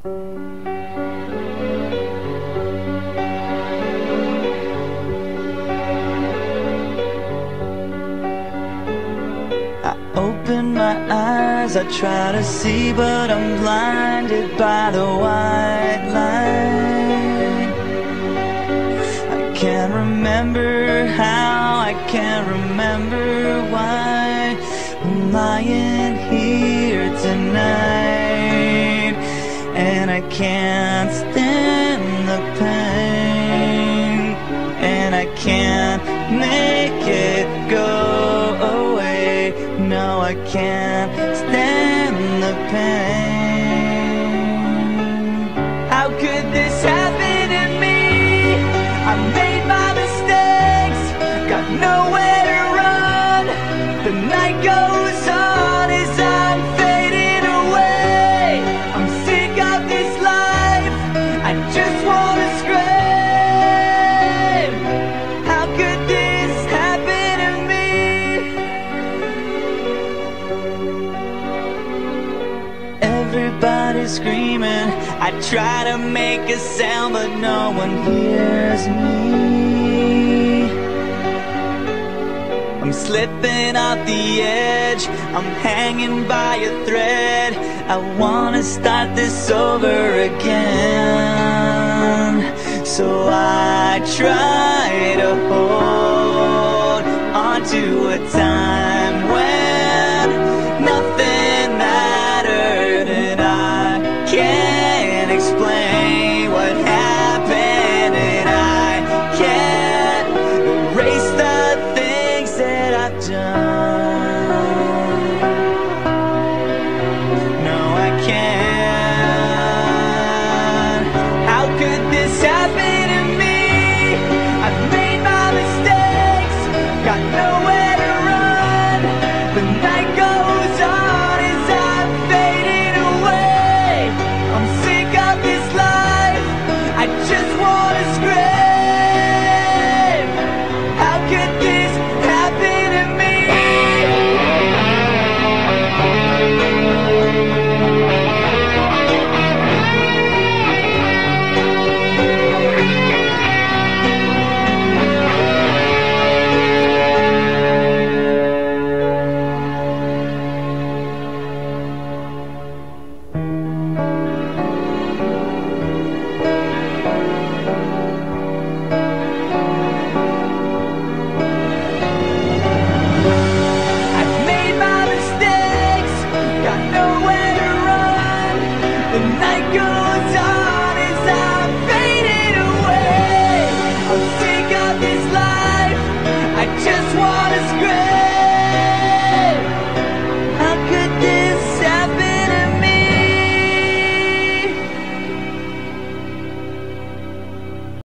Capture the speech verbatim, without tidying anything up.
I open my eyes, I try to see, but I'm blinded by the white light. I can't remember how, I can't remember why I'm lying here tonight, and I can't stand the pain, and I can't make it go away. No, I can't stand the pain. How could this happen to me? I made my mistakes, got nowhere to run. The night goes on as I'm fading away. I'm sick of this life, I just wanna scream. How could this happen to me? Everybody's screaming, I try to make a sound, but no one hears me. I'm slipping off the edge, I'm hanging by a thread. I wanna start this over again. So I try to hold on to a time when nothing mattered, and I can't explain what happened, and I can't erase the things that I've done. No, I can't. How could this happen to me? I've made my mistakes, got nowhere to run. The night goes on as I'm fading away. I'm sick of this life, I just wanna scream. How could this happen to me? I've made my mistakes, got nowhere to run. The night